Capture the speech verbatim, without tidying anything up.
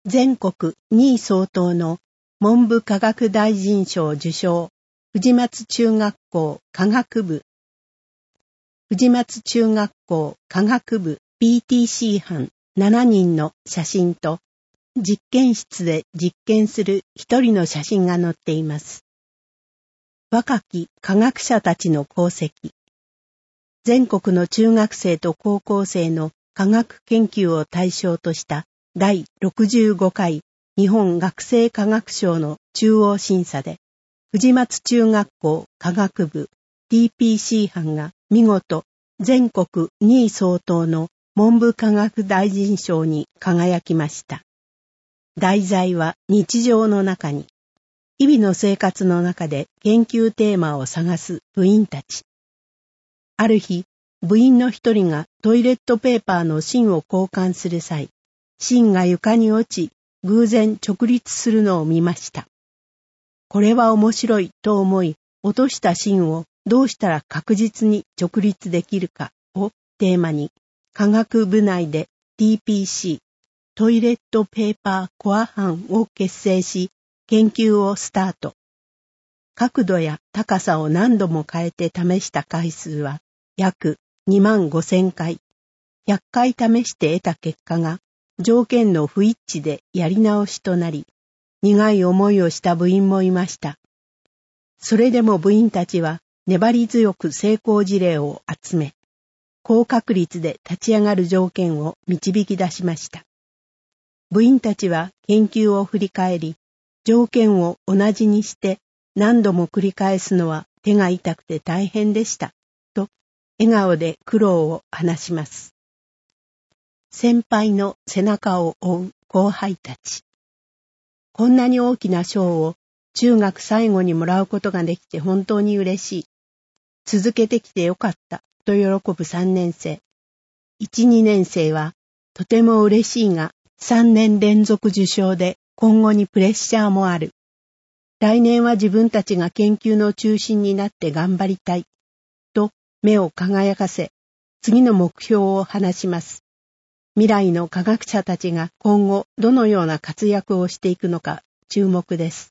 全国にい相当の文部科学大臣賞受賞、藤松中学校科学部、藤松中学校科学部 ピーティーシー 班しちにんの写真と、実験室で実験する一人の写真が載っています。若き科学者たちの功績。全国の中学生と高校生の科学研究を対象とした第ろくじゅうごかい日本学生科学賞の中央審査で、藤松中学校科学部 ティーピーシー 班が見事全国にい相当の文部科学大臣賞に輝きました。題材は日常の中に、日々の生活の中で研究テーマを探す部員たち。ある日、部員の一人がトイレットペーパーの芯を交換する際、芯が床に落ち、偶然直立するのを見ました。これは面白いと思い、落とした芯をどうしたら確実に直立できるかをテーマに、科学部内で ティーピーシー、トイレットペーパーコア班を結成し、研究をスタート。角度や高さを何度も変えて試した回数は約にまんごせんかい。ひゃっかい試して得た結果が条件の不一致でやり直しとなり、苦い思いをした部員もいました。それでも部員たちは粘り強く成功事例を集め、高確率で立ち上がる条件を導き出しました。部員たちは研究を振り返り、条件を同じにして何度も繰り返すのは手が痛くて大変でした、と笑顔で苦労を話します。先輩の背中を追う後輩たち。こんなに大きな賞を中学最後にもらうことができて本当に嬉しい。続けてきてよかったと喜ぶさんねんせい。いち、にねんせいはとても嬉しいがさんねん連続受賞で今後にプレッシャーもある。来年は自分たちが研究の中心になって頑張りたい。と目を輝かせ、次の目標を話します。未来の科学者たちが今後どのような活躍をしていくのか注目です。